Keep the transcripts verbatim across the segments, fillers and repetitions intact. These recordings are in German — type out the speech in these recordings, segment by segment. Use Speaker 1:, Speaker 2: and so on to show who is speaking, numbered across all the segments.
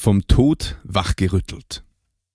Speaker 1: Vom Tod wachgerüttelt.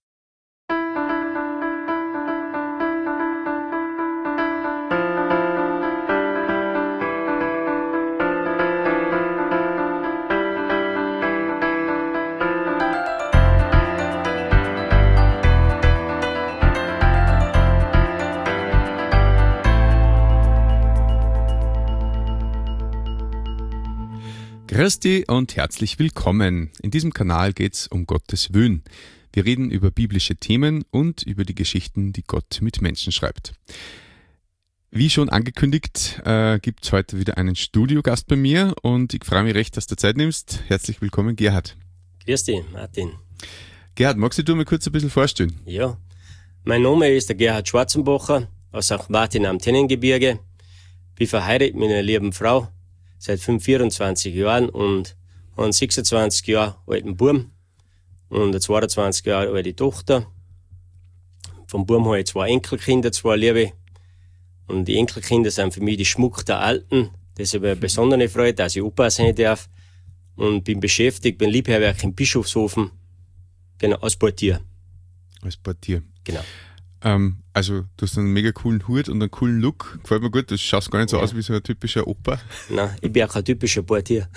Speaker 1: Christi und herzlich willkommen. In diesem Kanal geht es um Gottes Willen. Wir reden über biblische Themen und über die Geschichten, die Gott mit Menschen schreibt. Wie schon angekündigt, äh, gibt es heute wieder einen Studiogast bei mir und ich freue mich recht, dass du Zeit nimmst. Herzlich willkommen, Gerhard.
Speaker 2: Grüß dich, Martin.
Speaker 1: Gerhard, magst du dir mal kurz ein bisschen vorstellen?
Speaker 2: Ja, mein Name ist der Gerhard Schwarzenbacher aus Sankt Martin am Tennengebirge. Bin verheiratet mit einer lieben Frau seit vierundzwanzig Jahren und einen sechsundzwanzig Jahre alten Buben und eine zweiundzwanzig Jahre alte Tochter. Vom Buben habe ich zwei Enkelkinder, zwei Liebe. Und die Enkelkinder sind für mich die Schmuck der Alten. Das ist aber eine besondere Freude, dass ich Opa sein darf. Und bin beschäftigt, bin Liebherrwerk in Bischofshofen, genau, als Portier.
Speaker 1: Als Portier.
Speaker 2: Genau.
Speaker 1: Ähm, also, du hast einen mega coolen Hut und einen coolen Look. Gefällt mir gut. Du schaust gar nicht so
Speaker 2: Ja.
Speaker 1: aus wie so ein typischer Opa.
Speaker 2: Nein, ich bin auch kein typischer Portier.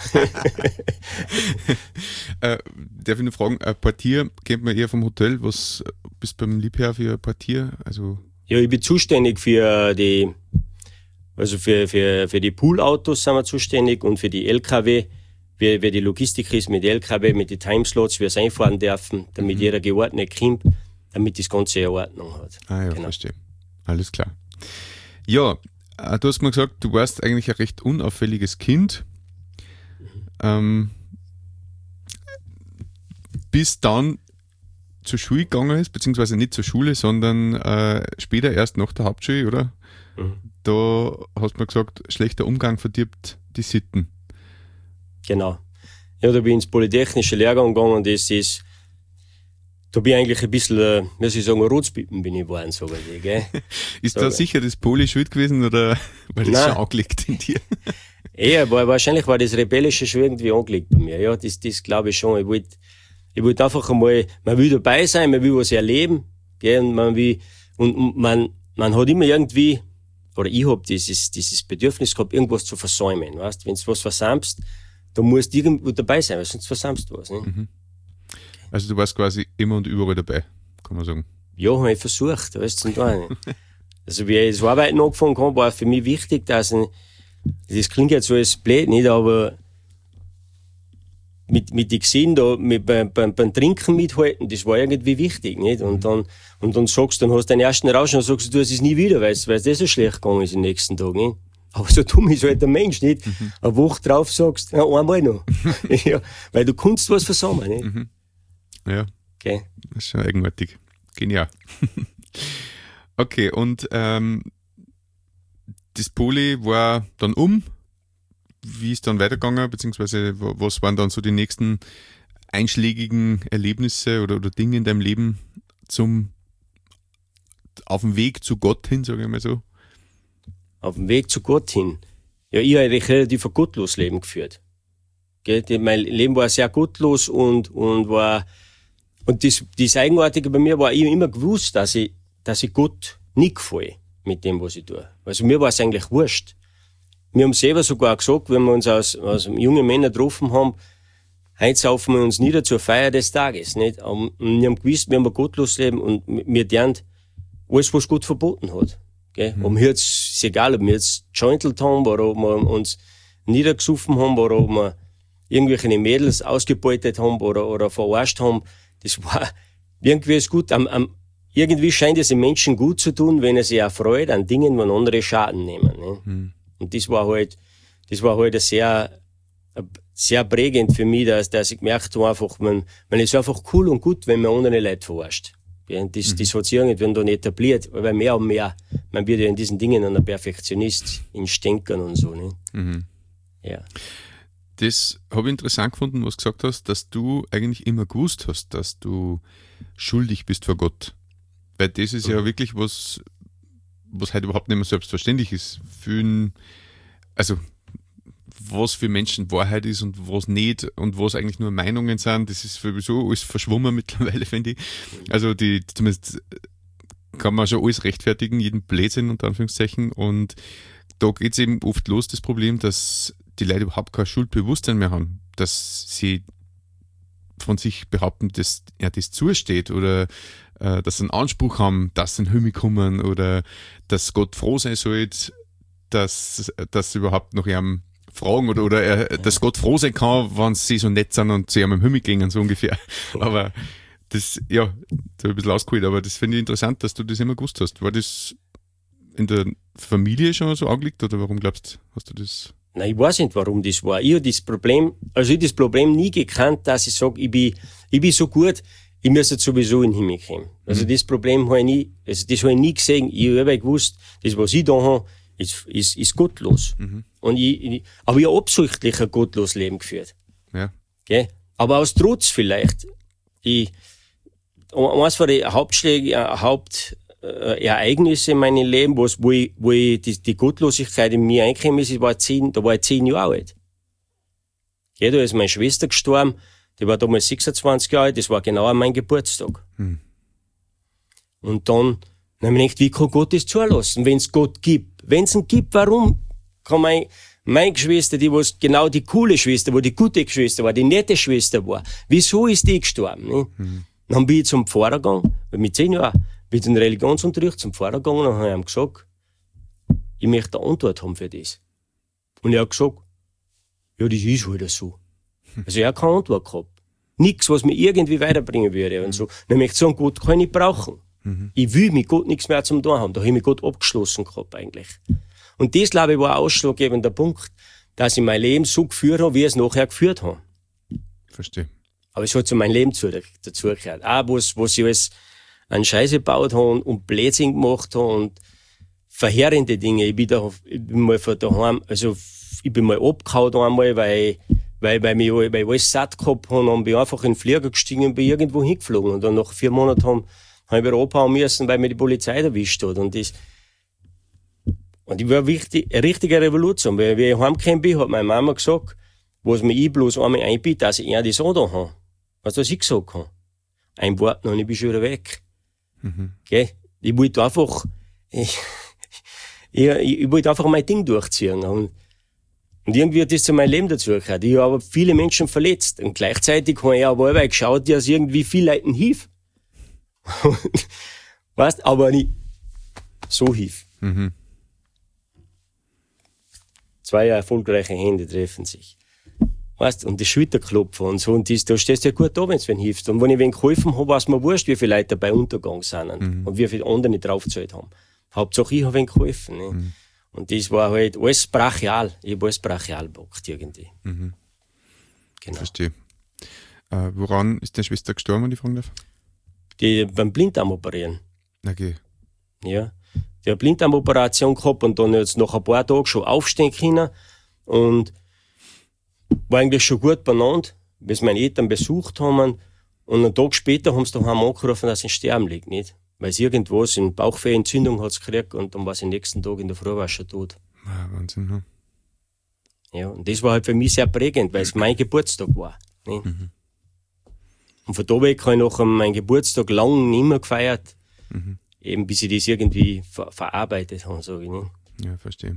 Speaker 1: äh, darf ich nur fragen, ein Portier kennt man eher vom Hotel. Was bist du beim Liebherr für ein Portier? Also
Speaker 2: Ja, ich bin zuständig für die, also für, für, für die Poolautos sind wir zuständig und für die L K W, wie, wie die Logistik ist mit L K W, mit den Timeslots, wie wir es einfahren dürfen, damit
Speaker 1: Mhm.
Speaker 2: jeder geordnet kommt, damit das Ganze eine Ordnung hat.
Speaker 1: Ah ja,
Speaker 2: Genau.
Speaker 1: verstehe. Alles klar. Ja, äh, du hast mir gesagt, du warst eigentlich ein recht unauffälliges Kind. Ähm, bis dann zur Schule gegangen ist, beziehungsweise nicht zur Schule, sondern äh, später erst nach der Hauptschule, oder?
Speaker 2: Mhm.
Speaker 1: Da hast du mir gesagt, schlechter Umgang verdirbt die Sitten.
Speaker 2: Genau. Ja, da bin ich ins Polytechnische Lehrgang gegangen und das ist, da bin ich eigentlich ein bisschen, äh, wie soll ich sagen, Rotzpippen bin ich geworden, sage ich, gell?
Speaker 1: Ist
Speaker 2: So,
Speaker 1: da
Speaker 2: ja.
Speaker 1: sicher das Poli schuld gewesen oder war das
Speaker 2: Nein.
Speaker 1: schon angelegt in dir?
Speaker 2: Eher, war, wahrscheinlich war das Rebellische schon irgendwie angelegt bei mir. Ja, das, das glaube ich schon. Ich wollte, ich wollte einfach einmal, man will dabei sein, man will was erleben, gell, und man will, und, und man, man hat immer irgendwie, oder ich hab dieses, dieses Bedürfnis gehabt, irgendwas zu versäumen, weißt? Wenn du was versäumst, dann musst du irgendwo dabei sein, weil sonst versäumst du was, ne?
Speaker 1: Mhm. Also du warst quasi immer und überall dabei, kann man sagen.
Speaker 2: Ja, habe ich versucht, weißt du, da nicht. Also, wie ich das Arbeiten angefangen habe, war für mich wichtig, dass ich, das klingt jetzt so als blöd, nicht, aber mit, mit den gesehen, da, mit, beim, beim, beim Trinken mithalten, das war irgendwie wichtig, nicht? Und dann, und dann sagst du, dann hast du deinen ersten Rausch und dann sagst du, du hast es nie wieder, weil es, weil es das so schlecht gegangen ist am nächsten Tag, nicht? Aber so dumm ist halt der Mensch, nicht?
Speaker 1: Mhm.
Speaker 2: Eine Woche drauf sagst, ja, einmal noch. Ja, weil du kannst was versammeln, nicht?
Speaker 1: Mhm. Ja,
Speaker 2: Okay.
Speaker 1: das ist schon eigenartig. Genial. Okay, und ähm, das Poli war dann um. Wie ist dann weitergegangen, beziehungsweise wa- was waren dann so die nächsten einschlägigen Erlebnisse oder, oder Dinge in deinem Leben zum auf dem Weg zu Gott hin, sage ich mal so?
Speaker 2: Auf dem Weg zu Gott hin. Ja, ich habe eigentlich relativ ein gottloses Leben geführt. Gell? Die- Mein Leben war sehr gottlos und, und war, und das, das Eigenartige bei mir war, ich hab immer gewusst, dass ich, dass ich Gott nicht gefalle mit dem, was ich tue. Also mir war es eigentlich wurscht. Wir haben selber sogar gesagt, wenn wir uns als, als junge Männer getroffen haben, heute saufen wir uns nieder zur Feier des Tages, nicht? Und wir haben gewusst, wir haben ein gottloses Leben und wir lernen alles, was Gott verboten hat. Gell? Mhm. Ob wir jetzt, ist egal, ob wir jetzt jointelt haben oder ob wir uns niedergesoffen haben oder ob wir irgendwelche Mädels ausgebeutet haben oder, oder verarscht haben. Das war irgendwie ist gut. Am, am, irgendwie scheint es den Menschen gut zu tun, wenn er sich auch freut an Dingen, wenn andere Schaden nehmen. Ne?
Speaker 1: Mhm.
Speaker 2: Und das war halt, das war halt sehr, sehr prägend für mich, dass, dass ich gemerkt habe, einfach, man, man ist einfach cool und gut, wenn man andere Leute verarscht. Ja, das, mhm. das hat sich irgendwann dann etabliert, weil mehr und mehr, man wird ja in diesen Dingen ein Perfektionist, in Stänkern und so, ne?
Speaker 1: Mhm.
Speaker 2: Ja.
Speaker 1: Das habe ich interessant gefunden, was du gesagt hast, dass du eigentlich immer gewusst hast, dass du schuldig bist vor Gott. Weil das ist mhm. ja wirklich was, was halt überhaupt nicht mehr selbstverständlich ist. Für ein, also was für Menschen Wahrheit ist und was nicht und was eigentlich nur Meinungen sind, das ist sowieso alles verschwommen mittlerweile, finde ich. Also die, zumindest kann man schon alles rechtfertigen, jeden Blödsinn unter Anführungszeichen, und da geht es eben oft los, das Problem, dass die Leute überhaupt kein Schuldbewusstsein mehr haben, dass sie von sich behaupten, dass er das zusteht oder äh, dass sie einen Anspruch haben, dass sie in den Himmel kommen oder dass Gott froh sein soll, dass, dass sie überhaupt noch ihm fragen oder, oder er, dass Gott froh sein kann, wenn sie so nett sind und sie ihm im Himmel gehen, so ungefähr. Aber das, ja, da habe ich ein bisschen ausgeholt, aber das finde ich interessant, dass du das immer gewusst hast. War das in der Familie schon so angelegt oder warum glaubst du, hast du das?
Speaker 2: Nein, ich weiß nicht, warum das war. Ich habe das Problem, also ich habe das Problem nie gekannt, dass ich sage, ich bin, ich bin so gut, ich muss jetzt sowieso in den Himmel kommen. Also mhm. das Problem habe ich nie, also das habe ich nie gesehen. Ich habe gewusst, das, was ich da habe, ist, ist, ist gottlos. Mhm. Und ich, ich, aber ich habe absichtlich ein gottloses Leben geführt.
Speaker 1: Ja.
Speaker 2: Okay? Aber aus Trotz vielleicht. Ich, eines von den Hauptschlägen, Hauptereignisse in meinem Leben, wo, wo ich, wo ich die, die Gottlosigkeit in mir eingekommen ist, ich war zehn, da war ich zehn Jahre alt. Okay, da ist meine Schwester gestorben, die war damals sechsundzwanzig Jahre alt, das war genau an meinem Geburtstag. Hm. Und dann, dann habe ich gedacht, wie kann Gott das zulassen, wenn es Gott gibt? Wenn es ihn gibt, warum kann mein, meine Geschwister, die was genau die coole Schwester war, die gute Schwester war, die nette Schwester war, wieso ist die gestorben? Ne? Hm. Dann bin ich zum Pfarrer gegangen, mit zehn Jahren, bin ich in den Religionsunterricht zum Pfarrer gegangen und habe ihm gesagt, ich möchte eine Antwort haben für das. Und er hat gesagt, ja, das ist halt so. Also er hat keine Antwort gehabt. Nichts, was mich irgendwie weiterbringen würde und so. Dann möchte ich sagen, Gott kann ich nicht brauchen. Mhm. Ich will mit Gott nichts mehr zum tun haben. Da habe ich mit Gott abgeschlossen gehabt eigentlich. Und das, glaube ich, war ein ausschlaggebender Punkt, dass ich mein Leben so geführt habe, wie ich es nachher geführt habe.
Speaker 1: Verstehe.
Speaker 2: Aber es hat zu meinem Leben dazugehört. Auch was, was ich alles an Scheiße gebaut habe und, und Blödsinn gemacht habe und verheerende Dinge. Ich bin da, ich bin mal von daheim, also, ich bin mal abgehauen einmal, weil, weil, weil, mich, weil ich alles satt gehabt habe und bin einfach in den Flieger gestiegen und bin irgendwo hingeflogen. Und dann nach vier Monaten haben, habe ich abhauen müssen, weil mir die Polizei erwischt hat. Und das, und ich war wichtig, eine richtige Revolution. Weil, wie ich heimgekommen bin, hat meine Mama gesagt, was mir ich bloß einmal einbiete, dass ich eher das auch da habe. Was das ich gesagt habe. Ein Wort noch und ich bin schon wieder weg. Mhm. Gell? Ich wollte einfach, ich, ich, ich wollte einfach mein Ding durchziehen. Und, und irgendwie hat das zu meinem Leben dazugehört. Ich habe aber viele Menschen verletzt. Und gleichzeitig habe ich aber auch geschaut, dass irgendwie viele Leuten hilft. Weißt, aber nicht so hilft. Mhm. Zwei erfolgreiche Hände treffen sich. Weißt, und das Schulterklopfen und so, und das, da stehst du ja gut da, wenn du wen hilfst. Und wenn ich wen geholfen habe, weiß man wurscht, wie viele Leute dabei untergegangen sind und, mhm. und wie viele andere nicht draufgezahlt haben. Hauptsache ich habe wen geholfen. Ne? Mhm. Und das war halt alles brachial. Ich habe alles brachial gemacht irgendwie.
Speaker 1: Mhm. Genau. Verstehe. Äh, woran ist deine Schwester gestorben, wenn ich fragen darf?
Speaker 2: Die beim Blinddarm operieren.
Speaker 1: Okay.
Speaker 2: Ja. Die hat eine Blinddarmoperation gehabt und dann jetzt nach ein paar Tagen schon aufstehen können. Und war eigentlich schon gut benannt, bis meine Eltern besucht haben. Und einen Tag später haben sie daheim angerufen, dass sie in Sterben liegt, nicht? Weil sie irgendwas in Bauchfehlentzündung hat gekriegt und dann war sie am nächsten Tag in der Früh war schon tot.
Speaker 1: Ja, Wahnsinn, ne?
Speaker 2: Ja, und das war halt für mich sehr prägend, weil es mein Geburtstag war. Nicht? Mhm. Und von da weg habe ich nach meinem Geburtstag lang nicht mehr gefeiert, mhm. eben bis ich das irgendwie ver- verarbeitet habe, sage ich. Nicht?
Speaker 1: Ja, verstehe.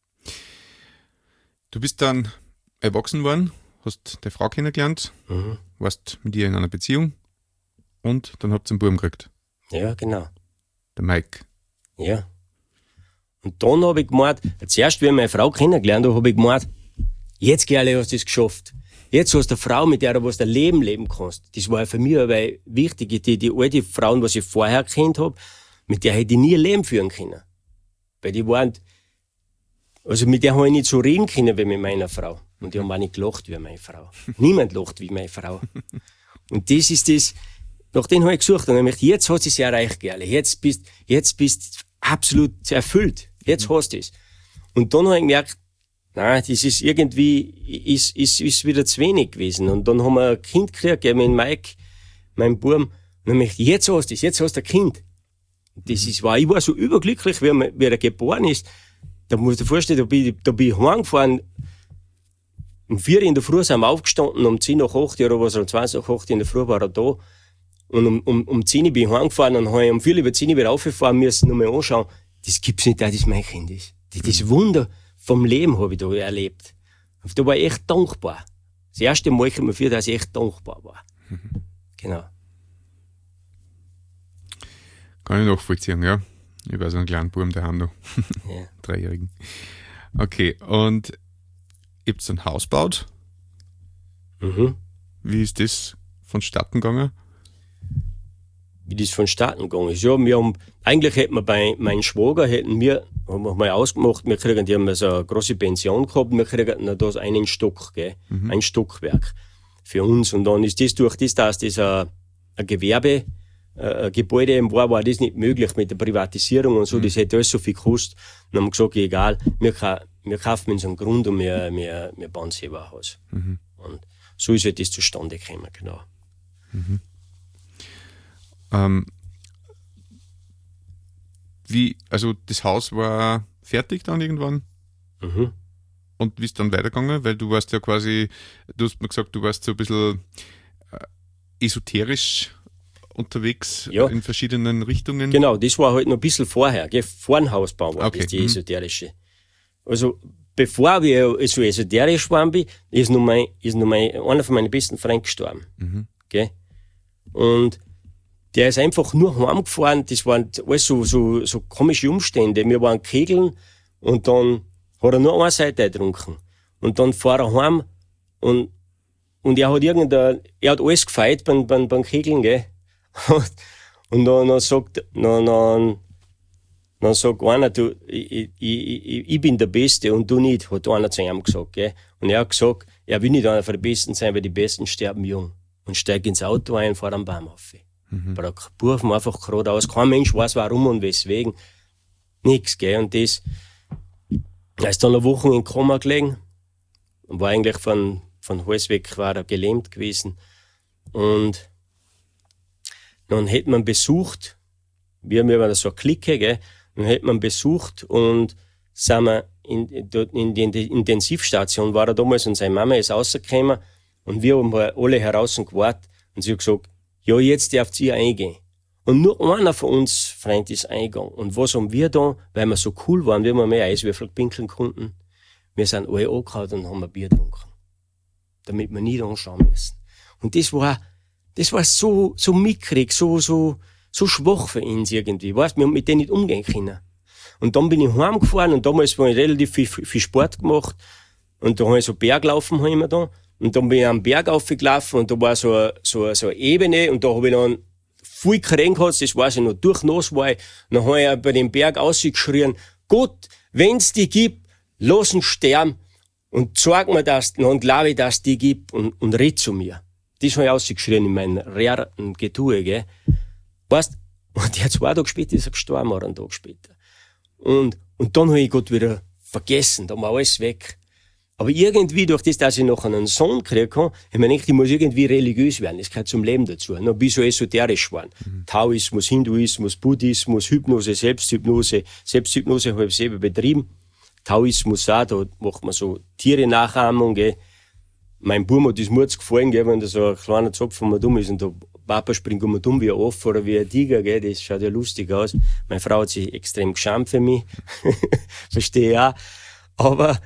Speaker 1: Du bist dann erwachsen worden, hast deine Frau kennengelernt, mhm. warst mit ihr in einer Beziehung und dann habt ihr einen Buben gekriegt.
Speaker 2: Ja, genau.
Speaker 1: Der Mike.
Speaker 2: Ja. Und dann habe ich gemeint, zuerst, wie ich meine Frau kennengelernt habe, habe ich gemeint, jetzt, Gerle, hast du es geschafft. Jetzt hast du eine Frau, mit der du was dein Leben leben kannst. Das war ja für mich aber wichtig. Die, die alte Frauen, was ich vorher kennt habe, mit der hätte ich nie ein Leben führen können. Weil die waren, also mit der habe ich nicht so reden können wie mit meiner Frau. Und die haben auch nicht gelacht wie meine Frau. Niemand lacht wie meine Frau. Und das ist das, nach dem habe ich gesucht. Und dann habe ich gedacht, jetzt hast du es erreicht, Gerle. Jetzt bist, jetzt bist absolut erfüllt. Jetzt hast du es. Und dann habe ich gemerkt, nein, das ist irgendwie, ist, ist, ist wieder zu wenig gewesen. Und dann haben wir ein Kind gekriegt, mit Mike, meinem Buben. Und dann habe ich gedacht, jetzt hast du es, jetzt hast du ein Kind. Und das ist, war, ich war so überglücklich, wie er, wie er geboren ist. Da musst du dir vorstellen, da bin ich, da bin ich heimgefahren, Um vier in der Früh sind wir aufgestanden, um zehn nach acht oder was, um zwanzig nach acht in der Früh war er da. Und um, um, um zehn bin ich heimgefahren und habe um vier über zehn wieder raufgefahren müssen, nur mal anschauen. Das gibt's nicht, dass das mein Kind ist. Das, das Wunder vom Leben habe ich da erlebt. Und da war ich echt dankbar. Das erste Mal kommt mir vor, dass ich echt dankbar war. Mhm. Genau.
Speaker 1: Kann ich nachvollziehen, ja. Ich war so ein kleiner Buben daheim noch. Ja. Dreijährigen. Okay, und ihr habt so ein Haus gebaut.
Speaker 2: Mhm.
Speaker 1: Wie ist das vonstatten gegangen?
Speaker 2: Wie das vonstatten gegangen ist? Ja, wir haben, eigentlich hätten wir bei meinem Schwager, hätten wir, haben wir mal ausgemacht, wir kriegen, die haben so eine große Pension gehabt, wir kriegen da einen Stock, gell, mhm. ein Stockwerk für uns. Und dann ist das durch das, dass das ein, ein Gewerbe, ein Gebäude war, war das nicht möglich mit der Privatisierung und so, mhm. das hätte alles so viel gekostet. Dann haben wir gesagt, egal, wir, wir kaufen uns einen Grund und wir, wir, wir bauen selber ein Haus. Mhm. Und so ist halt das zustande gekommen, genau.
Speaker 1: Mhm. Ähm, wie, also das Haus war fertig dann irgendwann?
Speaker 2: Mhm.
Speaker 1: Und wie ist dann weitergegangen? Weil du warst ja quasi, du hast mir gesagt, du warst so ein bisschen äh, esoterisch unterwegs, ja, in verschiedenen Richtungen.
Speaker 2: Genau, das war halt noch ein bisschen vorher, gell? Vor dem Hausbau war
Speaker 1: okay.
Speaker 2: das die
Speaker 1: mhm.
Speaker 2: esoterische. Also, bevor wir so esoterisch waren, ist noch mein, ist noch mein, einer von meinen besten Freunden gestorben.
Speaker 1: Mhm.
Speaker 2: Gell? Und der ist einfach nur heimgefahren, das waren alles so, so, so komische Umstände. Wir waren kegeln und dann hat er nur eine Seite getrunken. Und dann fährt er heim und, und er hat irgendein, er hat alles gefeiert beim, beim, beim Kegeln, gell. Und dann, dann sagt, dann, dann, dann sagt einer, du, ich, ich, ich, ich bin der Beste und du nicht, hat einer zu ihm gesagt, gell. Und er hat gesagt, er will nicht einer von den Besten sein, weil die Besten sterben jung. Und steigt ins Auto ein und fährt am Baum auf. Mhm. Aber der Buben einfach geradeaus. Kein Mensch weiß warum und weswegen. Nix, gell. Und das, er ist dann eine Woche in Koma gelegen. Und war eigentlich von, von Hals weg, war er gelähmt gewesen. Und dann hätte man besucht, wir haben ja so eine Clique, gell. Dann hätte man besucht und sind wir in, in, in die Intensivstation, war er damals und seine Mama ist rausgekommen. Und wir haben alle heraus gewartet. Und sie hat gesagt, ja, jetzt dürft ihr eingehen. Und nur einer von uns, Freund, ist eingegangen. Und was haben wir da, weil wir so cool waren, wie wir mehr Eiswürfel pinkeln konnten? Wir sind alle angehauen und haben ein Bier getrunken. Damit wir nicht anschauen müssen. Und das war, das war so, so mickrig, so, so, so schwach für uns irgendwie. Weißt, wir haben mit denen nicht umgehen können. Und dann bin ich heimgefahren und damals habe ich relativ viel, viel Sport gemacht. Und da habe ich so Berglaufen, habe ich immer da. Und dann bin ich am Berg aufgelaufen und da war so eine, so eine, so eine Ebene und da habe ich dann viel Krähen gehabt, das weiß ich noch, durchnass war ich. Und dann habe ich bei dem Berg ausgeschrien, Gott, wenn's die gibt, lass uns sterben und sag mir das, dann glaube ich, dass es die gibt und, und red zu mir. Das habe ich ausgeschrien in meinem raren Getue, gell. Weißt, und der zwei Tage später ist er gestorben, oder einen Tag später. Und, und dann habe ich Gott wieder vergessen, da war alles weg. Aber irgendwie, durch das, dass ich noch einen Sohn gekriegt habe, habe ich mir gedacht, ich muss irgendwie religiös werden. Das gehört zum Leben dazu. Noch ein bisschen esoterisch geworden. Mhm. Taoismus, Hinduismus, Buddhismus, Hypnose, Selbsthypnose. Selbsthypnose habe ich selber betrieben. Taoismus auch, da macht man so Tiere-Nachahmung, gell. Mein Bub hat das Murz gefallen, gell, wenn da so ein kleiner Zopf von mir dumm ist und der Papa springt um dumm wie ein Affe oder wie ein Tiger, gell. Das schaut ja lustig aus. Meine Frau hat sich extrem geschämt für mich. Verstehe ich auch. Aber,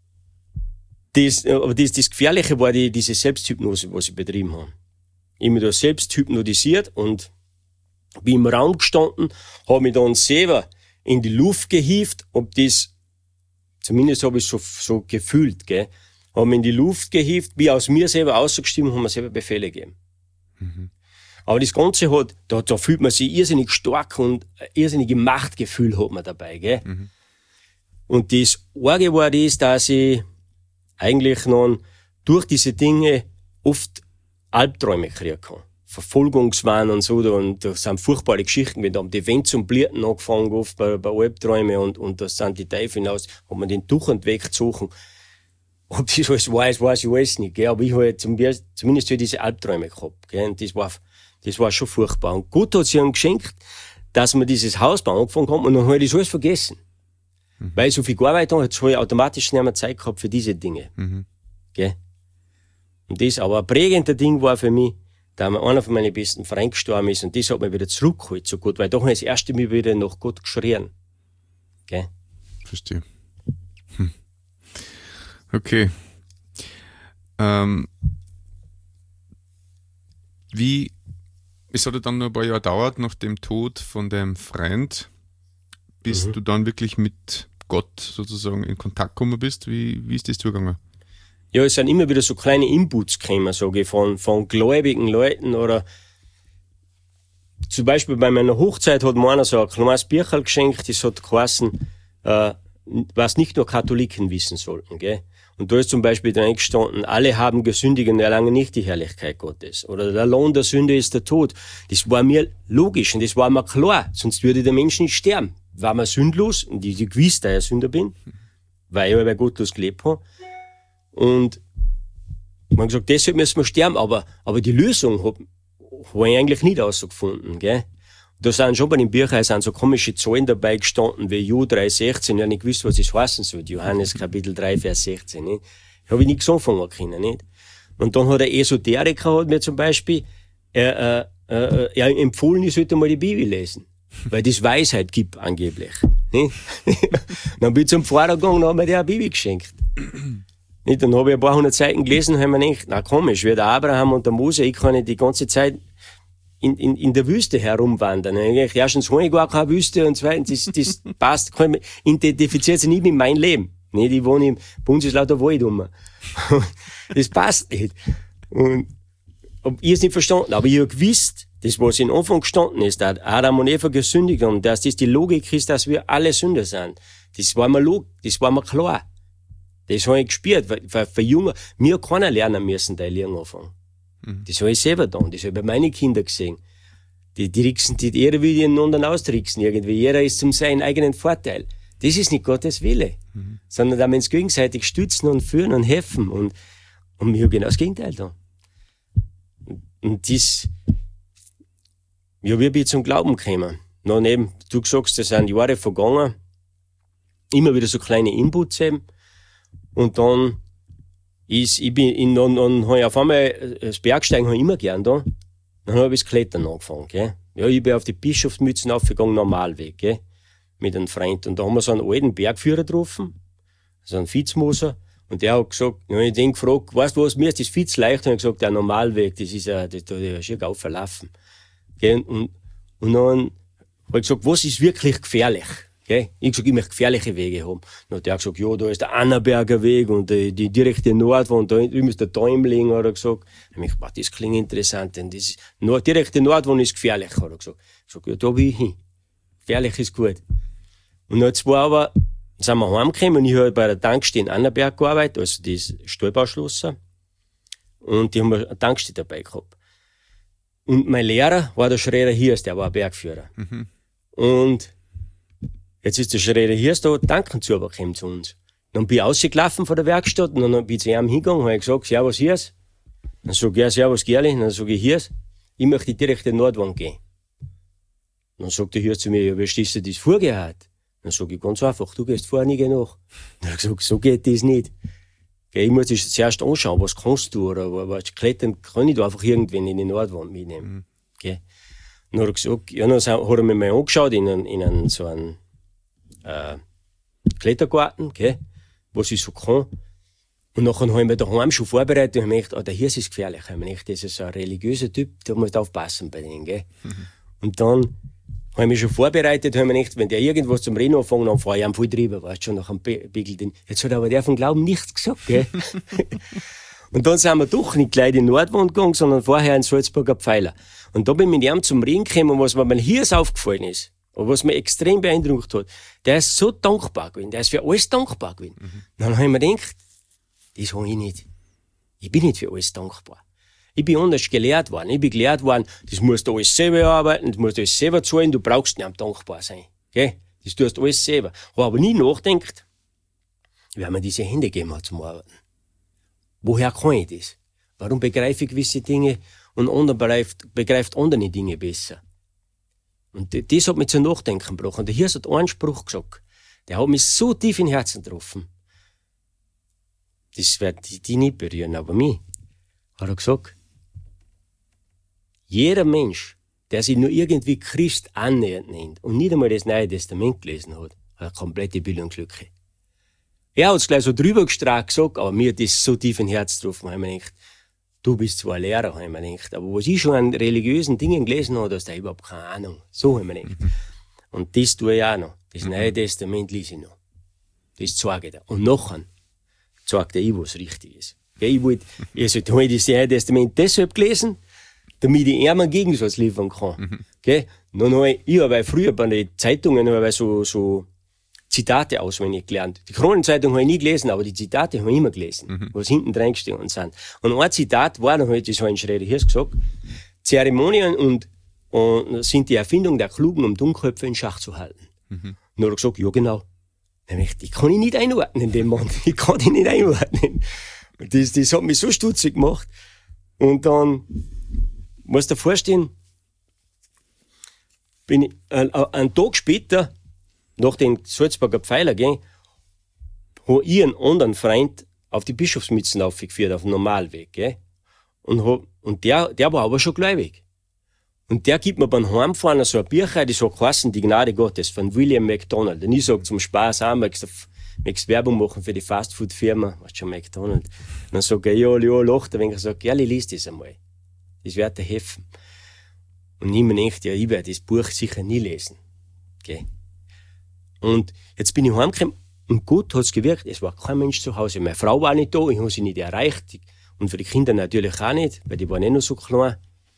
Speaker 2: Das, aber das, das Gefährliche war die, diese Selbsthypnose, was ich betrieben habe. Ich habe mich da selbst hypnotisiert und bin im Raum gestanden, habe mich dann selber in die Luft gehievt, ob das, zumindest habe ich es so, so gefühlt, gell, habe mich in die Luft gehievt, bin aus mir selber ausgestiegen und habe mir selber Befehle gegeben. Mhm. Aber das Ganze hat, da, da fühlt man sich irrsinnig stark und ein irrsinniges Machtgefühl hat man dabei, gell. Mhm. Und das Arge war das, dass ich eigentlich noch durch diese Dinge oft Albträume kriegen kann. Verfolgungswahn und so, und das sind furchtbare Geschichten, wenn da haben die Wände zum Blierten angefangen, oft bei, bei Albträumen, und, und da sind die Teufel hinaus, hat man den Tuch und weggezogen. Ob das alles weiß, weiß ich alles nicht, gell, aber ich habe zum, zumindest so diese Albträume gehabt, gell, und das war, das war schon furchtbar. Und Gott hat sich ihm geschenkt, dass wir dieses Hausbau angefangen haben, und dann habe ich das alles vergessen. Mhm. Weil ich so viel gearbeitet habe, jetzt habe ich automatisch nicht mehr Zeit gehabt für diese Dinge. Mhm. Gell? Und das, aber ein prägender Ding war für mich, da mir einer von meinen besten Freunden gestorben ist und das hat mich wieder zurückgeholt zu Gott, weil da habe ich das erste Mal wieder nach Gott geschrien. Gell?
Speaker 1: Verstehe. Hm. Okay. Ähm, wie, es hat ja dann noch ein paar Jahre gedauert nach dem Tod von deinem Freund, bis mhm. du dann wirklich mit Gott sozusagen in Kontakt gekommen bist. Wie, wie ist das zugegangen?
Speaker 2: Ja, es sind immer wieder so kleine Inputs gekommen, sage ich, von, von gläubigen Leuten oder zum Beispiel bei meiner Hochzeit hat mir einer so ein kleines Bücherl geschenkt, das hat geheißen, äh, was nicht nur Katholiken wissen sollten, gell? Und da ist zum Beispiel drin gestanden, alle haben gesündigt und erlangen nicht die Herrlichkeit Gottes. Oder der Lohn der Sünde ist der Tod. Das war mir logisch und das war mir klar, sonst würde der Mensch nicht sterben. War mir sündlos und ich gewiss, dass ich ein Sünder bin, weil ich aber gottlos gelebt habe. Und man hat gesagt, deshalb müssen wir sterben, aber, aber die Lösung habe hab ich eigentlich nicht rausgefunden, gell? Da sind schon bei den Büchern sind so komische Zahlen dabei gestanden, wie Ju drei sechzehn, ja nicht gewusst, was das heißen soll. Johannes Kapitel drei, Vers sechzehn, nicht? Habe ich nichts anfangen können, nicht? Und dann hat der Esoteriker hat mir zum Beispiel, er, äh, äh, er empfohlen, ich sollte mal die Bibel lesen. Weil das Weisheit gibt, angeblich, nicht? Dann bin ich zum Pfarrer gegangen und hat mir der eine Bibel geschenkt. Nicht? Dann habe ich ein paar hundert Seiten gelesen und habe mir gedacht, na komisch, wie der Abraham und der Mose, ich kann nicht die ganze Zeit in, in, in der Wüste herumwandern. Eigentlich erstens habe ich gar keine Wüste und zweitens, das, das passt, kann ich, identifiziert sich nicht mit meinem Leben. Nicht? Ich wohne im Bundeslauter Wald rum. Das passt nicht. Und hab ich es nicht verstanden, aber ich habe gewusst, das, was in Anfang gestanden ist, dass Adam und Eva gesündigt haben, dass das die Logik ist, dass wir alle Sünder sind. Das war mir log, das war mir klar. Das habe ich gespürt, weil, weil für Junge, mir keiner lernen müssen, da Lehren anfangen. Mhm. Das habe ich selber getan, das habe ich bei meinen Kindern gesehen. Die tricksen, die, jeder will den anderen austricksen irgendwie. Jeder ist zum seinen eigenen Vorteil. Das ist nicht Gottes Wille. Mhm. Sondern dass wir uns gegenseitig stützen und führen und helfen. Und, und wir haben genau das Gegenteil da. Und das, ja, wie bin ich zum Glauben gekommen? Noch neben, du sagst, das sind Jahre vergangen. Immer wieder so kleine Inputs eben. Und dann ist, ich bin, in, dann, dann habe ich auf einmal, das Bergsteigen habe ich immer gern da. Dann habe ich das Klettern angefangen, gell. Ja, ich bin auf die Bischofsmützen aufgegangen, Normalweg, gell. Mit einem Freund. Und da haben wir so einen alten Bergführer getroffen. So einen Fitzmoser. Und der hat gesagt, dann habe ich den gefragt, weißt du was, mir ist das Fitz leicht. Und ich gesagt, der Normalweg, das ist ja, das, da ist ja gar verlaufen. Gell. Und, und dann habe ich gesagt, was ist wirklich gefährlich? Okay? Ich gesagt, ich möchte gefährliche Wege haben. Dann hat er gesagt, ja, da ist der Annaberger Weg und die, die direkte Nordwand, da drüben ist der Däumling, hat er gesagt. Ich habe gedacht, das klingt interessant, denn das Nord, direkte Nordwand ist gefährlich, hat er gesagt. Ich gesagt, ja, da will ich hin. Gefährlich ist gut. Und dann zwei aber, sind wir heimgekommen und ich habe bei der Tankstelle in Annaberg gearbeitet, also das Stallbauschlosser. Und die haben eine Tankstelle dabei gehabt. Und mein Lehrer war der Schreier Hirs, der war ein Bergführer. Mhm. Und jetzt ist der Schreier Hirs da, tanken zu, aber kommt zu uns. Dann bin ich rausgelaufen von der Werkstatt und dann bin ich zu ihm hingegangen und habe gesagt, Servus Hirs. Dann sag ich, ja, Servus Gerli. Dann sag ich, Hirs, ich möchte direkt in die Nordwand gehen. Dann sagt der Hirs zu mir, ja, wie stehst du das vorgehabt? Dann sag ich ganz einfach, du gehst vorne, ich geh nach. Dann hat er gesagt, so geht das nicht. Ich muss das zuerst anschauen, was kannst du, oder was klettern kann ich da einfach irgendwen in die Nordwand mitnehmen. Mhm. Okay. Dann hat er gesagt, ja, dann hat er mich mal angeschaut in einen, in einen, so einen, äh, Klettergarten, okay, was ich so kann. Und nachher habe ich mich daheim schon vorbereitet und habe mir gedacht, ah, der Hirs ist gefährlich. Ich habe mir gedacht, das ist so ein religiöser Typ, da musst du aufpassen bei denen, gell. Mhm. Und dann habe ich mich schon vorbereitet, habe mir gedacht, wenn der irgendwas zum Reden anfängt, dann fahre ich ihm voll drüber, weißt du, schon nach einem Pegel. Jetzt hat aber der vom Glauben nichts gesagt, gell. Und dann sind wir doch nicht gleich in die Nordwand gegangen, sondern vorher in Salzburger Pfeiler. Und da bin ich mit ihm zum Reden gekommen, was mir mal hier aufgefallen ist, und was mich extrem beeindruckt hat, der ist so dankbar gewesen, der ist für alles dankbar gewesen. Mhm. Dann habe ich mir gedacht, das habe ich nicht. Ich bin nicht für alles dankbar. Ich bin anders gelehrt worden. Ich bin gelehrt worden, das musst du alles selber arbeiten, das musst du alles selber zahlen, du brauchst nicht dankbar sein. Gell? Das tust du alles selber. Habe aber nie nachgedacht, wer mir diese Hände gegeben hat zum Arbeiten. Woher kann ich das? Warum begreife ich gewisse Dinge und andere begreift, begreift andere Dinge besser? Und das hat mich zum Nachdenken gebracht. Und der Hirs hat einen Spruch gesagt, der hat mich so tief in Herzen getroffen. das wird die, die nicht berühren, aber mich. Hat er gesagt, jeder Mensch, der sich nur irgendwie Christ annähernd nennt und nicht einmal das Neue Testament gelesen hat, hat eine komplette Bildungslücke. Er hat es gleich so drüber gestrahlt gesagt, aber mir hat das so tief in Herz getroffen, habe ich mir gedacht, du bist zwar Lehrer, habe ich mir gedacht, aber was ich schon an religiösen Dingen gelesen habe, hast du überhaupt keine Ahnung. So habe ich mir gedacht. Mhm. Und das tue ich auch noch. Das mhm. Neue Testament lese ich noch. Das zeige ich dir. Und nachher zeigt er, was richtig ist. Ja, ich wollte, also, da habe ich das Neue Testament deshalb gelesen, damit ich ihm einen Gegensatz liefern kann. Mhm. Okay? Dann habe ich, ich habe früher bei den Zeitungen habe ich so, so Zitate auswendig gelernt. Die Kronenzeitung habe ich nie gelesen, aber die Zitate habe ich immer gelesen, mhm. was hinten reingestanden sind. Und ein Zitat war, dann habe ich das in Schröder Hirsch gesagt, Zeremonien und, und sind die Erfindung der Klugen, um Dummköpfe in Schach zu halten. Mhm. Und dann hat er gesagt, ja genau. Nämlich, die kann ich nicht einordnen, den Mann. Ich kann ihn nicht einordnen. Und das, das hat mich so stutzig gemacht. Und dann, musst du dir vorstellen, bin ich, äh, einen Tag später, nach den Salzburger Pfeiler gehen, habe ich einen anderen Freund auf die Bischofsmützen aufgeführt, auf dem Normalweg, gell? Und, hab, und der, der war aber schon gläubig. Und der gibt mir beim Heimfahren so ein Bücher, das hat geheißen, Die Gnade Gottes, von William McDonald. Und ich sag zum Spaß auch, möchtest du Werbung machen für die Fastfood-Firma, weißt schon, McDonald. Und dann sagt er, ja, ja, lacht er, wenn ich sage, ja, lies das einmal. Das wird dir helfen. Und ich mir denke, ja, ich werde das Buch sicher nie lesen. Okay. Und jetzt bin ich heimgekommen und gut hat's gewirkt. Es war kein Mensch zu Hause. Meine Frau war nicht da, ich habe sie nicht erreicht. Und für die Kinder natürlich auch nicht, weil die waren eh noch so klein.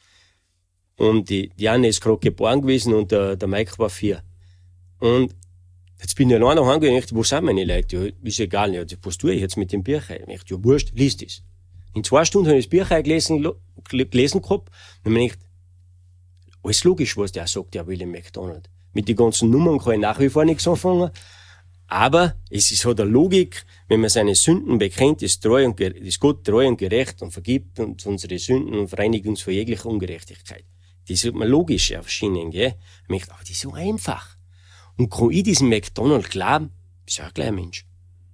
Speaker 2: Und die, die Anne ist gerade geboren gewesen und der, der Mike war vier. Und jetzt bin ich alleine heimgegangen und dachte, wo sind meine Leute? Ja, ist egal. Ja, was tue ich jetzt mit dem Bücher? Ich dachte, ja, wurscht, lies das. In zwei Stunden habe ich das Bücher gelesen, gelesen gehabt. Und mir gedacht, alles logisch, was der sagt, der William McDonald. Mit den ganzen Nummern kann ich nach wie vor nichts anfangen. Aber es ist, hat eine Logik, wenn man seine Sünden bekennt, ist, treu und, ist Gott treu und gerecht und vergibt uns unsere Sünden und reinigt uns vor jeglicher Ungerechtigkeit. Das wird mir logisch erschienen, gell? Ich dachte, aber das ist so einfach. Und kann ich diesem McDonald glauben? Ist ja ein kleiner Mensch.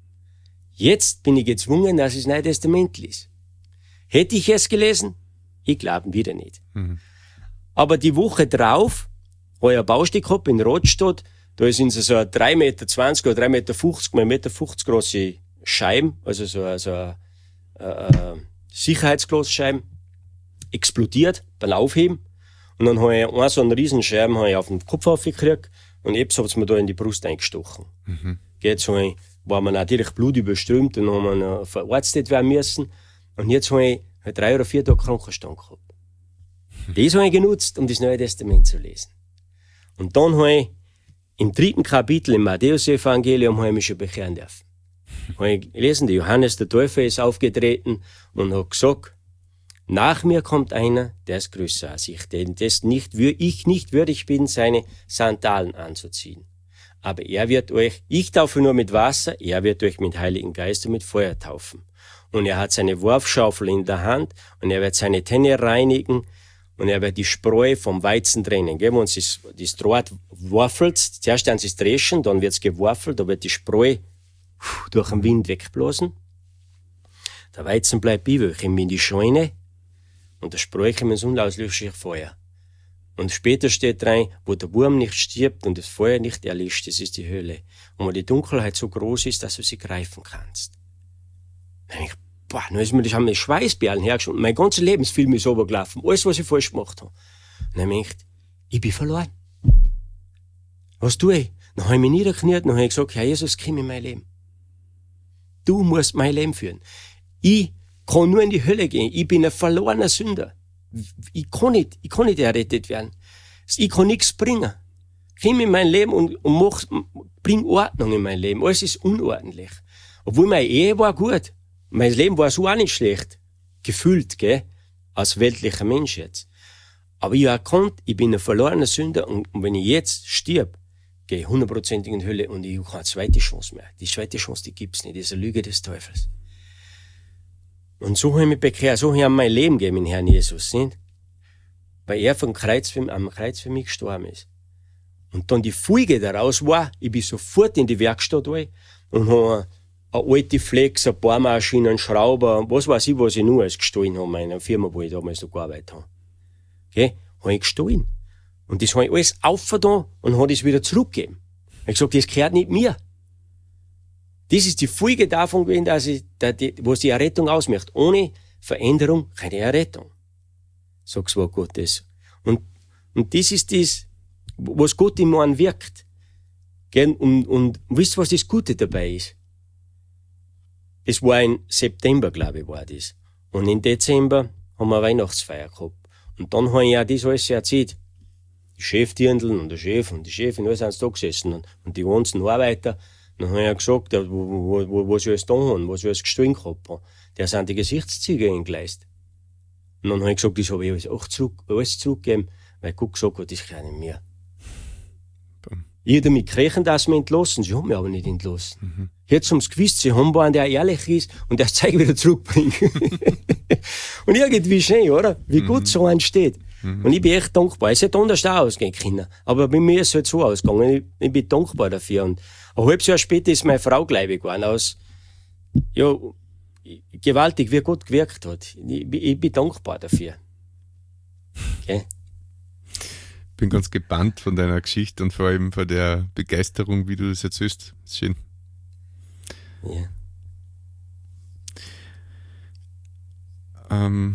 Speaker 2: Jetzt bin ich gezwungen, dass ich das Neue Testament lese. Hätte ich es gelesen? Ich glaube wieder nicht. Mhm. Aber die Woche drauf habe ich ein Baustück gehabt in Rotstadt. Da ist in so eine drei Meter zwanzig oder drei Meter fünfzig mal eins Meter fünfzig große Scheiben, also so eine, so eine, eine Sicherheitsglasscheiben, explodiert beim Aufheben. Und dann habe ich einen so einen Riesenscheiben habe ich auf den Kopf aufgekriegt und eben hat's mir da in die Brust eingestochen. Mhm. Jetzt habe ich, war man natürlich blutüberströmt und dann haben wir noch verarztet werden müssen. Und jetzt habe ich drei oder vier Tage Krankenstand gehabt. Mhm. Das habe ich genutzt, um das Neue Testament zu lesen. Und dann habe ich im dritten Kapitel im Matthäus-Evangelium habe ich mich schon bekehren dürfen. Mhm. Habe ich gelesen, der Johannes der Täufer ist aufgetreten und hat gesagt, nach mir kommt einer, der ist größer als ich, denn das nicht, ich nicht würdig bin, seine Sandalen anzuziehen. Aber er wird euch, ich taufe nur mit Wasser, er wird euch mit Heiligen Geist und mit Feuer taufen. Und er hat seine Wurfschaufel in der Hand und er wird seine Tenne reinigen und er wird die Spreu vom Weizen trennen. Wenn uns das, das Draht wurfelt, zuerst dann es dreschen, dann wird's geworfelt, da wird die Spreu durch den Wind wegblasen. Der Weizen bleibt bei euch in die Scheune und der Spreu kommt ins unauslöschliche Feuer. Und später steht rein, wo der Wurm nicht stirbt und das Feuer nicht erlischt, das ist die Hölle. Und wo die Dunkelheit so groß ist, dass du sie greifen kannst. Dann ich, boah, dann ist mir das, haben mir Schweißperlen hergeschoben. Mein ganzes Lebensfilm ist runtergelaufen. Alles, was ich falsch gemacht habe. Und dann ich, ich bin verloren. Was tue ich? Dann habe ich mich niedergekniet und habe gesagt, Herr Jesus, komm in mein Leben. Du musst mein Leben führen. Ich kann nur in die Hölle gehen. Ich bin ein verlorener Sünder. Ich kann nicht, ich kann nicht errettet werden. Ich kann nichts bringen. Komm in mein Leben und, und mach, bring Ordnung in mein Leben. Alles ist unordentlich. Obwohl meine Ehe war gut. Mein Leben war so auch nicht schlecht. Gefühlt, gell? Als weltlicher Mensch jetzt. Aber ich habe erkannt, ich bin ein verlorener Sünder und, und wenn ich jetzt stirb, gehe ich hundertprozentig in die Hölle und ich habe keine zweite Chance mehr. Die zweite Chance, die gibt's nicht. Das ist eine Lüge des Teufels. Und so habe ich mich bekehrt, so habe ich mein Leben gegeben in Herrn Jesus, nicht? Weil er vom Kreuz für, am Kreuz für mich gestorben ist. Und dann die Folge daraus war, ich bin sofort in die Werkstatt rein und habe eine alte Flex, ein Bohrmaschinen, Schrauber, was weiß ich, was ich nur alles gestohlen habe in meiner Firma, wo ich damals noch gearbeitet habe. Okay? Habe ich gestohlen. Und das habe ich alles aufgetan und habe das wieder zurückgegeben. Ich habe gesagt, das gehört nicht mir. Das ist die Folge davon gewesen, dass ich, dass die, was die Errettung ausmacht. Ohne Veränderung keine Errettung. Sagt das Wort Gottes. Und, und das ist das, was Gott im Mann wirkt. Und, und, und wisst ihr, was das Gute dabei ist? Das war im September, glaube ich, war das. Und im Dezember haben wir eine Weihnachtsfeier gehabt. Und dann habe ich ja das alles erzählt. Die Chefdirndl und der Chef und die Chefin, alle sind da gesessen. Und, und die ganzen Arbeiter. Dann habe ich ja gesagt, wo, wo, wo, was ich alles da habe, was ich alles gestohlen gehabt habe. Der sind die Gesichtszüge entgleist. Und dann habe ich gesagt, das habe ich alles, auch zurück, alles zurückgegeben, weil Gott gesagt hat, das kann ich mehr. Ich hätte damit gerechnet, dass sie mich entlassen. Sie haben mich aber nicht entlassen. Mhm. Jetzt haben sie gewusst, sie haben einen, der ehrlich ist und der das Zeug wieder zurückbringt. Und irgendwie schön, oder? Wie mhm. gut so entsteht. Mhm. Und ich bin echt dankbar. Es hätte anders auch ausgehen können. Aber bei mir ist es halt so ausgegangen. Ich, ich bin dankbar dafür. Und ein halbes Jahr später ist meine Frau gläubig geworden. Aus, ja, gewaltig, wie Gott gewirkt hat. Ich, ich bin dankbar dafür. Okay?
Speaker 1: Ich bin ganz gebannt von deiner Geschichte und vor allem von der Begeisterung, wie du das erzählst. Das ist schön.
Speaker 2: Ja.
Speaker 1: Ähm,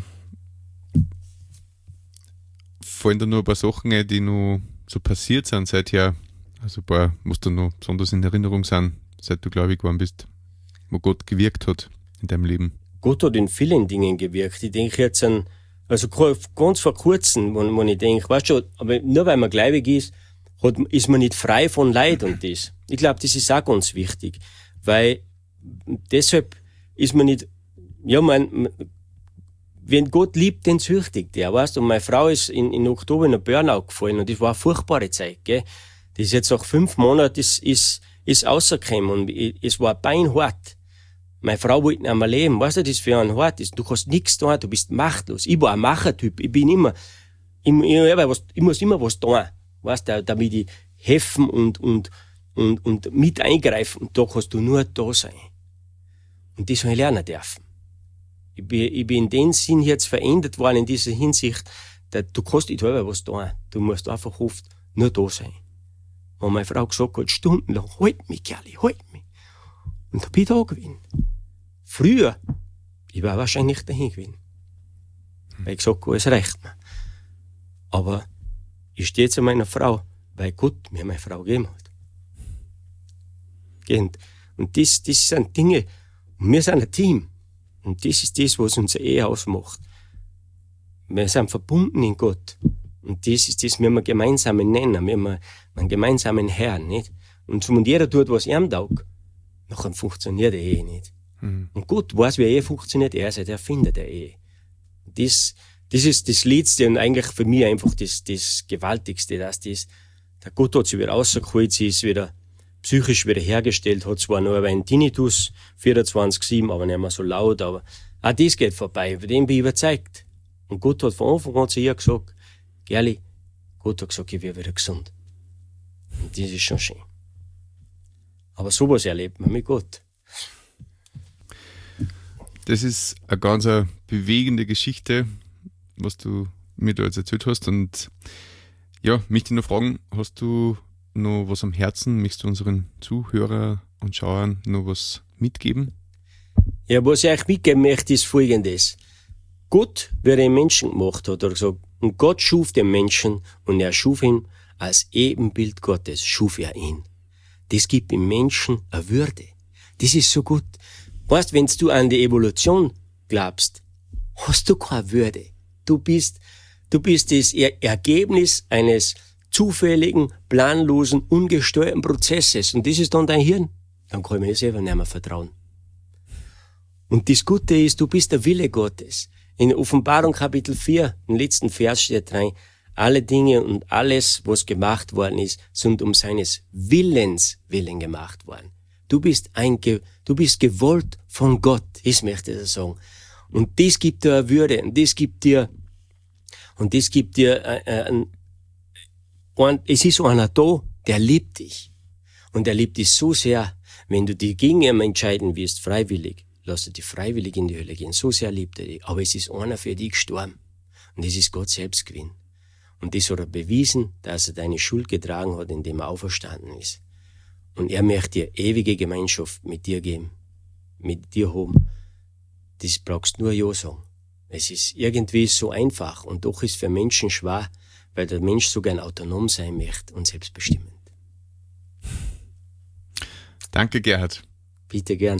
Speaker 1: fallen da noch ein paar Sachen ein, die noch so passiert sind seither, also ein paar, was da noch besonders in Erinnerung sind, seit du gläubig geworden bist, wo Gott gewirkt hat in deinem Leben?
Speaker 2: Gott hat in vielen Dingen gewirkt. Ich denke jetzt an Also ganz vor kurzem, wenn, wenn ich denke, weißt du, aber nur weil man gläubig ist, hat, ist man nicht frei von Leid und das. Ich glaube, das ist auch ganz wichtig, weil deshalb ist man nicht, ja, man, wenn Gott liebt, den züchtigt der, weißt du. Und meine Frau ist in, in Oktober in einen Burnout gefallen und das war eine furchtbare Zeit, gell. Das ist jetzt auch fünf Monate, ist, ist, ist rausgekommen und es war beinhart. Meine Frau wollte nicht mehr leben. Weißt du, das für einen hart ist? Du kannst nichts tun, du bist machtlos. Ich war ein Machertyp. Ich bin immer, ich, ich, ich muss immer was tun. Weißt du, damit ich helfen und, und, und, und mit eingreifen. Und da kannst du nur da sein. Und das habe ich lernen dürfen. Ich bin, ich bin in dem Sinn jetzt verändert worden in dieser Hinsicht, dass du kannst nicht selber was tun. Du musst einfach oft nur da sein. Und meine Frau gesagt hat, stundenlang, halt mich, Kerli, halt mich. Und da bin ich da gewesen. Früher, ich war wahrscheinlich dahin gewesen. Weil ich gesagt habe, es reicht mir. Aber ich stehe zu meiner Frau, weil Gott mir meine Frau gegeben hat. Und, und das, das sind Dinge, und wir sind ein Team. Und das ist das, was unsere Ehe ausmacht. Wir sind verbunden in Gott. Und das ist das, wir haben einen gemeinsamen Nenner, wir haben einen gemeinsamen Herrn, nicht? Und wenn jeder tut, was ihm taugt, dann funktioniert die Ehe nicht. Mhm. Und Gott weiß, wie Ehe funktioniert, er ist der Erfinder der Ehe. Das, das ist das Letzte und eigentlich für mich einfach das, das Gewaltigste, dass das, der Gott hat sie wieder rausgeholt, sie ist wieder psychisch wieder hergestellt, hat zwar noch einen Tinnitus, vierundzwanzig sieben, aber nicht mehr so laut, aber auch das geht vorbei, von dem bin ich überzeugt. Und Gott hat von Anfang an zu ihr gesagt, Gerli, Gott hat gesagt, ich werde wieder gesund. Und das ist schon schön. Aber sowas erlebt man mit Gott.
Speaker 1: Das ist eine ganz eine bewegende Geschichte, was du mir da jetzt erzählt hast. Und ja, mich noch fragen, hast du noch was am Herzen? Möchtest du unseren Zuhörer und Schauern noch was mitgeben?
Speaker 2: Ja, was ich euch mitgeben möchte, ist Folgendes. Gott, wer den Menschen gemacht hat, hat gesagt, und Gott schuf den Menschen und er schuf ihn als Ebenbild Gottes, schuf er ihn. Das gibt dem Menschen eine Würde. Das ist so gut. Weißt, wenn du an die Evolution glaubst, hast du keine Würde. Du bist, du bist das er- Ergebnis eines zufälligen, planlosen, ungesteuerten Prozesses. Und das ist dann dein Hirn. Dann kann ich mir selber nicht mehr vertrauen. Und das Gute ist, du bist der Wille Gottes. In Offenbarung Kapitel vier, im letzten Vers steht rein, alle Dinge und alles, was gemacht worden ist, sind um seines Willens willen gemacht worden. Du bist ein, du bist gewollt von Gott, das möchte ich sagen. Und das gibt dir eine Würde, und das gibt dir, und das gibt dir, äh, äh, ein, es ist so einer da, der liebt dich. Und er liebt dich so sehr, wenn du dich gegen ihn entscheiden wirst, freiwillig, lass er dich freiwillig in die Hölle gehen. So sehr liebt er dich. Aber es ist einer für dich gestorben. Und das ist Gott selbst gewesen. Und das hat er bewiesen, dass er deine Schuld getragen hat, indem er auferstanden ist. Und er möchte dir ewige Gemeinschaft mit dir geben, mit dir haben. Das brauchst nur Ja sagen. Es ist irgendwie so einfach und doch ist für Menschen schwer, weil der Mensch so gern autonom sein möchte und selbstbestimmend.
Speaker 1: Danke, Gerhard.
Speaker 2: Bitte gern.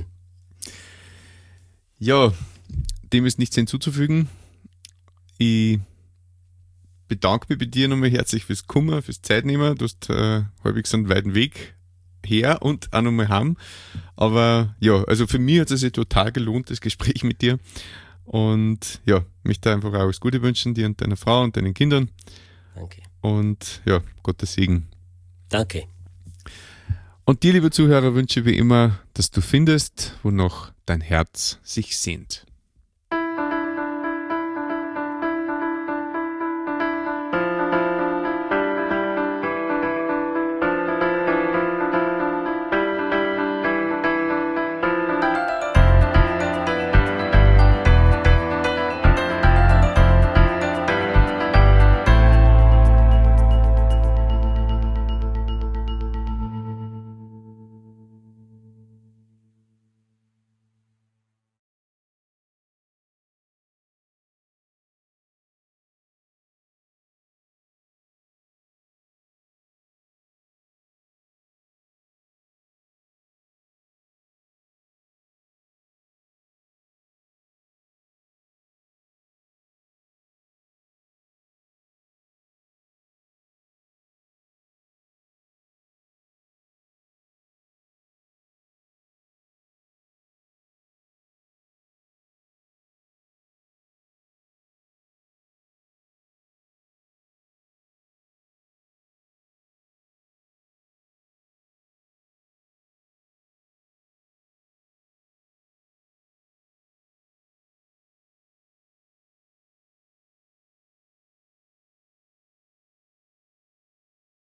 Speaker 1: Ja, dem ist nichts hinzuzufügen. Ich bedanke mich bei dir nochmal herzlich fürs Kommen, fürs Zeitnehmen. Du hast äh, halbwegs einen weiten Weg her und auch nochmal heim. Aber ja, also für mich hat es sich total gelohnt, das Gespräch mit dir. Und ja, möchte einfach auch alles Gute wünschen, dir und deiner Frau und deinen Kindern.
Speaker 2: Danke.
Speaker 1: Und ja, Gottes Segen.
Speaker 2: Danke.
Speaker 1: Und dir, liebe Zuhörer, wünsche ich wie immer, dass du findest, wonach dein Herz sich sehnt.